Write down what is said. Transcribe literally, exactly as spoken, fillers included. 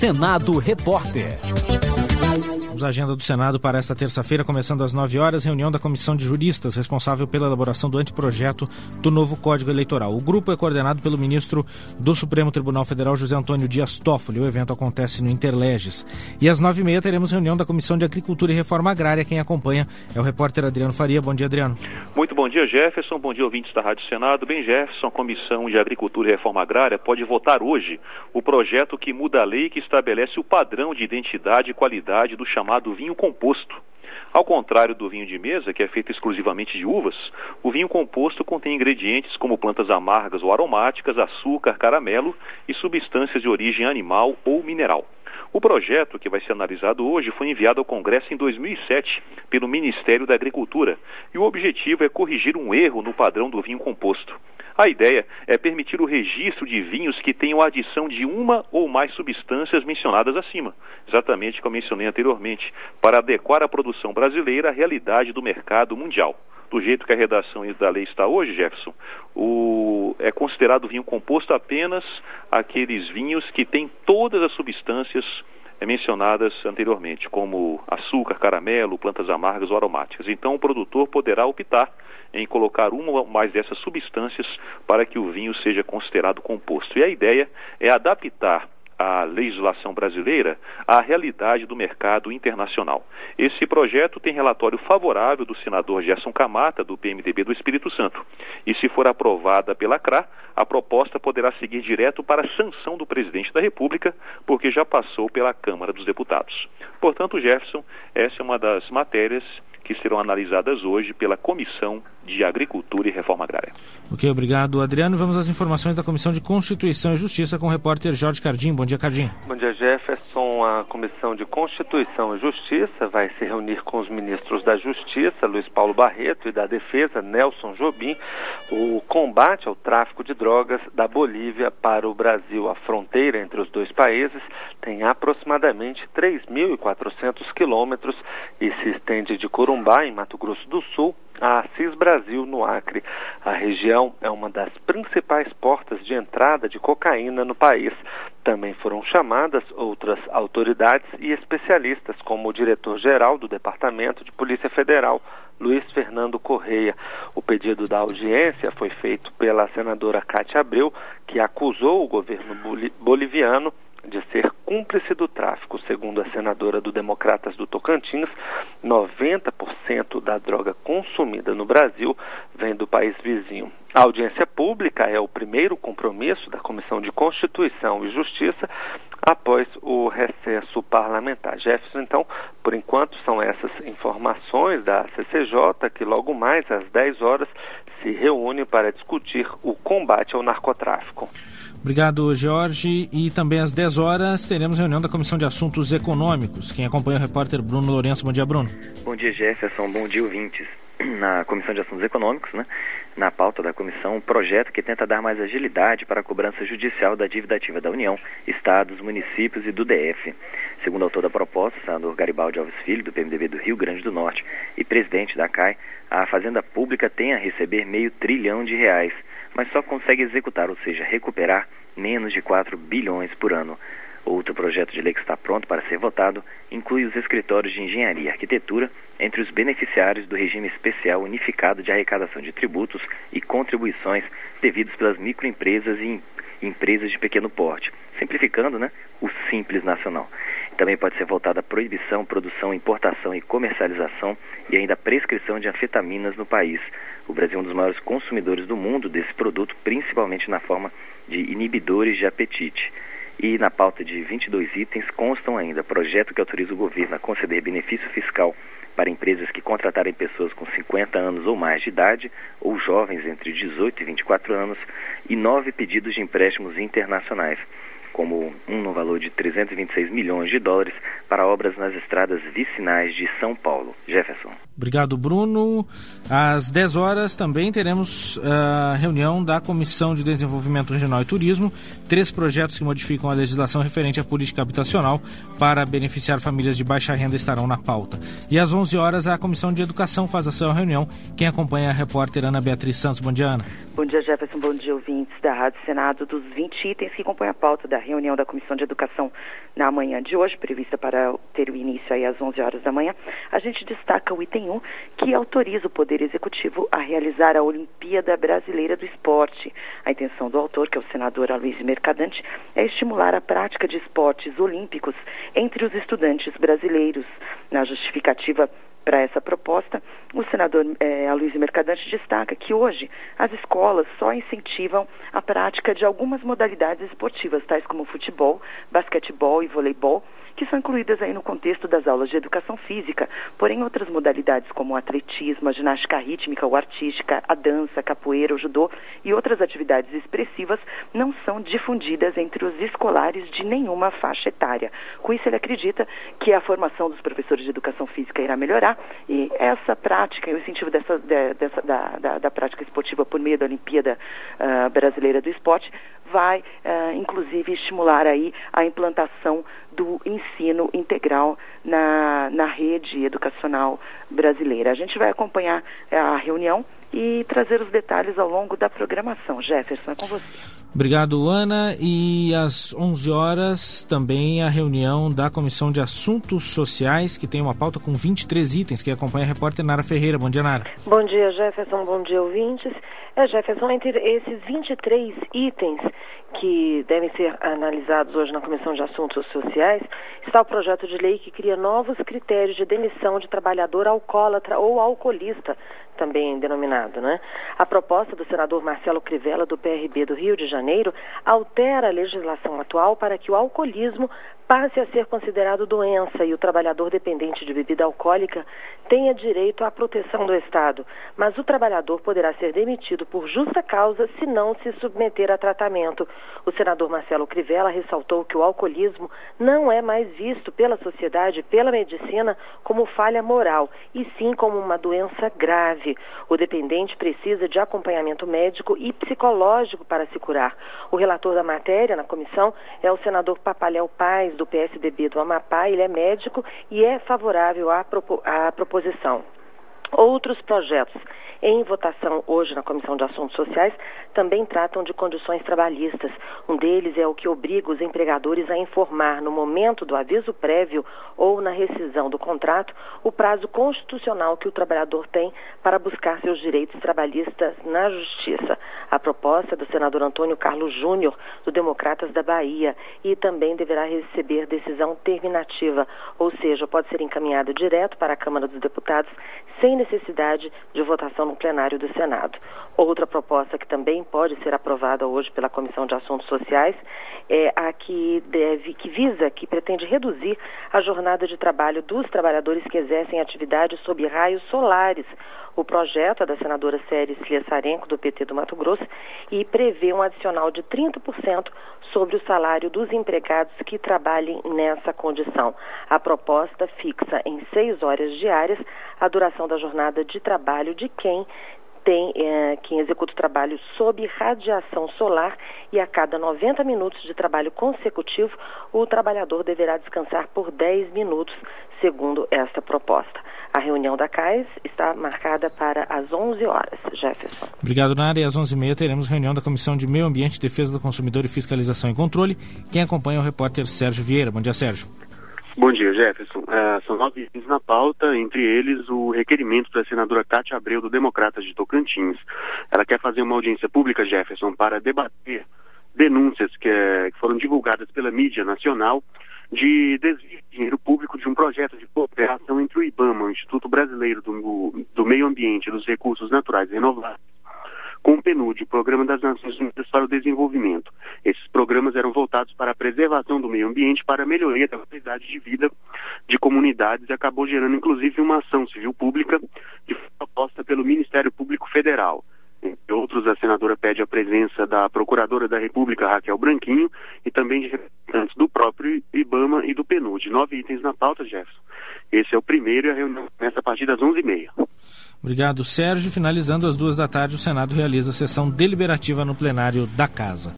Senado Repórter. A agenda do Senado para esta terça-feira, começando às nove horas, reunião da Comissão de Juristas, responsável pela elaboração do anteprojeto do novo Código Eleitoral. O grupo é coordenado pelo ministro do Supremo Tribunal Federal, José Antônio Dias Toffoli. O evento acontece no Interleges. E às nove e meia teremos reunião da Comissão de Agricultura e Reforma Agrária. Quem acompanha é o repórter Adriano Faria. Bom dia, Adriano. Muito bom dia, Jefferson. Bom dia, ouvintes da Rádio Senado. Bem, Jefferson, a Comissão de Agricultura e Reforma Agrária pode votar hoje o projeto que muda a lei que estabelece o padrão de identidade e qualidade do chamado vinho composto. Ao contrário do vinho de mesa, que é feito exclusivamente de uvas, o vinho composto contém ingredientes como plantas amargas ou aromáticas, açúcar, caramelo e substâncias de origem animal ou mineral. O projeto, que vai ser analisado hoje, foi enviado ao Congresso em dois mil e sete pelo Ministério da Agricultura e o objetivo é corrigir um erro no padrão do vinho composto. A ideia é permitir o registro de vinhos que tenham a adição de uma ou mais substâncias mencionadas acima, exatamente como eu mencionei anteriormente, para adequar a produção brasileira à realidade do mercado mundial. Do jeito que a redação da lei está hoje, Jefferson, o... é considerado vinho composto apenas aqueles vinhos que têm todas as substâncias mencionadas anteriormente, como açúcar, caramelo, plantas amargas ou aromáticas. Então o produtor poderá optar em colocar uma ou mais dessas substâncias para que o vinho seja considerado composto. E a ideia é adaptar a legislação brasileira à realidade do mercado internacional. Esse projeto tem relatório favorável do senador Gerson Camata, do P M D B do Espírito Santo. E se for aprovada pela C R A, a proposta poderá seguir direto para a sanção do presidente da República, porque já passou pela Câmara dos Deputados. Portanto, Jefferson, essa é uma das matérias que serão analisadas hoje pela Comissão de Agricultura e Reforma Agrária. Ok, obrigado, Adriano. Vamos às informações da Comissão de Constituição e Justiça com o repórter Jorge Cardim. Bom dia, Cardim. Bom dia, Jefferson. A Comissão de Constituição e Justiça vai se reunir com os ministros da Justiça, Luiz Paulo Barreto, e da Defesa, Nelson Jobim. O combate ao tráfico de drogas da Bolívia para o Brasil. A fronteira entre os dois países tem aproximadamente três mil e quatrocentos quilômetros e se estende de Corumbá, em Mato Grosso do Sul, a Assis Brasil, no Acre. A região é uma das principais portas de entrada de cocaína no país. Também foram chamadas outras autoridades e especialistas, como o diretor-geral do Departamento de Polícia Federal, Luiz Fernando Correia. O pedido da audiência foi feito pela senadora Cátia Abreu, que acusou o governo boliviano de ser cúmplice do tráfico. Segundo a senadora do Democratas do Tocantins, noventa por cento da droga consumida no Brasil vem do país vizinho. A audiência pública é o primeiro compromisso da Comissão de Constituição e Justiça após o recesso parlamentar. Jefferson, então, por enquanto são essas informações da C C J, que logo mais às dez horas se reúne para discutir o combate ao narcotráfico. Obrigado, Jorge. E também às dez horas teremos reunião da Comissão de Assuntos Econômicos. Quem acompanha é o repórter Bruno Lourenço. Bom dia, Bruno. Bom dia, Jefferson. Bom dia, ouvintes. Na Comissão de Assuntos Econômicos, né, na pauta da comissão, um projeto que tenta dar mais agilidade para a cobrança judicial da dívida ativa da União, Estados, municípios e do D F. Segundo o autor da proposta, o senador Garibaldi Alves Filho, do P M D B do Rio Grande do Norte e presidente da C A I, a Fazenda Pública tem a receber meio trilhão de reais, mas só consegue executar, ou seja, recuperar menos de quatro bilhões por ano. Outro projeto de lei que está pronto para ser votado inclui os escritórios de engenharia e arquitetura entre os beneficiários do regime especial unificado de arrecadação de tributos e contribuições devidos pelas microempresas e empresas de pequeno porte, simplificando, né, o Simples Nacional. Também pode ser votada a proibição, produção, importação e comercialização e ainda a prescrição de anfetaminas no país. O Brasil é um dos maiores consumidores do mundo desse produto, principalmente na forma de inibidores de apetite. E na pauta de vinte e dois itens constam ainda projeto que autoriza o governo a conceder benefício fiscal para empresas que contratarem pessoas com cinquenta anos ou mais de idade ou jovens entre dezoito e vinte e quatro anos e nove pedidos de empréstimos internacionais, como um no valor de trezentos e vinte e seis milhões de dólares para obras nas estradas vicinais de São Paulo. Jefferson. Obrigado, Bruno. Às dez horas também teremos a reunião da Comissão de Desenvolvimento Regional e Turismo. Três projetos que modificam a legislação referente à política habitacional para beneficiar famílias de baixa renda estarão na pauta. E às onze horas a Comissão de Educação faz a sua reunião. Quem acompanha é a repórter Ana Beatriz Santos. Bom dia, Ana. Bom dia, Jefferson. Bom dia, ouvintes da Rádio Senado. Dos vinte itens que compõem a pauta da reunião da Comissão de Educação na manhã de hoje, prevista para ter o início aí às onze horas da manhã, a gente destaca o item um, que autoriza o Poder Executivo a realizar a Olimpíada Brasileira do Esporte. A intenção do autor, que é o senador Aloysio Mercadante, é estimular a prática de esportes olímpicos entre os estudantes brasileiros. Na justificativa para essa proposta, o senador eh, Aloysio Mercadante destaca que hoje as escolas só incentivam a prática de algumas modalidades esportivas, tais como futebol, basquetebol e voleibol, que são incluídas aí no contexto das aulas de educação física. Porém, outras modalidades como o atletismo, a ginástica rítmica ou artística, a dança, a capoeira, o judô e outras atividades expressivas não são difundidas entre os escolares de nenhuma faixa etária. Com isso, ele acredita que a formação dos professores de educação física irá melhorar e essa prática e o incentivo dessa, dessa, da, da, da prática esportiva por meio da Olimpíada uh, Brasileira do Esporte vai, uh, inclusive, estimular aí a implantação do ensino integral na, na rede educacional brasileira. A gente vai acompanhar a reunião e trazer os detalhes ao longo da programação. Jefferson, é com você. Obrigado, Ana. E às onze horas também a reunião da Comissão de Assuntos Sociais, que tem uma pauta com vinte e três itens, que acompanha a repórter Nara Ferreira. Bom dia, Nara. Bom dia, Jefferson. Bom dia, ouvintes. É, Jefferson, entre esses vinte e três itens que devem ser analisados hoje na Comissão de Assuntos Sociais, está o projeto de lei que cria novos critérios de demissão de trabalhador alcoólatra ou alcoolista, também denominado, né? A proposta do senador Marcelo Crivella, do P R B do Rio de Janeiro, altera a legislação atual para que o alcoolismo passe a ser considerado doença e o trabalhador dependente de bebida alcoólica tenha direito à proteção do Estado, mas o trabalhador poderá ser demitido por justa causa se não se submeter a tratamento. O senador Marcelo Crivella ressaltou que o alcoolismo não é mais visto pela sociedade e pela medicina como falha moral, e sim como uma doença grave. O dependente precisa de acompanhamento médico e psicológico para se curar. O relator da matéria na comissão é o senador Papalhau Paz, do P S D B do Amapá. Ele é médico e é favorável à, propo- à proposição. Outros projetos em votação hoje na Comissão de Assuntos Sociais também tratam de condições trabalhistas. Um deles é o que obriga os empregadores a informar no momento do aviso prévio ou na rescisão do contrato o prazo constitucional que o trabalhador tem para buscar seus direitos trabalhistas na Justiça. A proposta é do senador Antônio Carlos Júnior, do Democratas da Bahia, e também deverá receber decisão terminativa, ou seja, pode ser encaminhada direto para a Câmara dos Deputados sem necessidade de votação no plenário do Senado. Outra proposta que também pode ser aprovada hoje pela Comissão de Assuntos Sociais é a que deve, que visa, que pretende reduzir a jornada de trabalho dos trabalhadores que exercem atividades sob raios solares. O projeto é da senadora Céres Sliesarenko, do P T do Mato Grosso, e prevê um adicional de trinta por cento sobre o salário dos empregados que trabalhem nessa condição. A proposta fixa em seis horas diárias a duração da jornada de trabalho de quem tem é, quem executa o trabalho sob radiação solar, e a cada noventa minutos de trabalho consecutivo, o trabalhador deverá descansar por dez minutos, segundo esta proposta. A reunião da C A S está marcada para as onze horas. Jefferson. Obrigado, Nara. E às onze e meia teremos reunião da Comissão de Meio Ambiente, Defesa do Consumidor e Fiscalização e Controle. Quem acompanha é o repórter Sérgio Vieira. Bom dia, Sérgio. Bom dia, Jefferson. Uh, são nove itens na pauta, entre eles o requerimento da senadora Cátia Abreu, do Democratas de Tocantins. Ela quer fazer uma audiência pública, Jefferson, para debater denúncias que, uh, que foram divulgadas pela mídia nacional de desvio de dinheiro público de um projeto de cooperação entre o IBAMA, o Instituto Brasileiro do, do Meio Ambiente e dos Recursos Naturais Renováveis, com o PNUD, o Programa das Nações Unidas para o Desenvolvimento. Esses programas eram voltados para a preservação do meio ambiente, para a melhoria da qualidade de vida de comunidades, e acabou gerando inclusive uma ação civil pública que foi proposta pelo Ministério Público Federal. Entre outros, a senadora pede a presença da Procuradora da República, Raquel Branquinho, e também de representantes do próprio IBAMA e do PNUD. Nove itens na pauta, Jefferson. Esse é o primeiro, e a reunião começa a partir das onze e meia. Obrigado, Sérgio. Finalizando às duas da tarde, o Senado realiza a sessão deliberativa no plenário da Casa.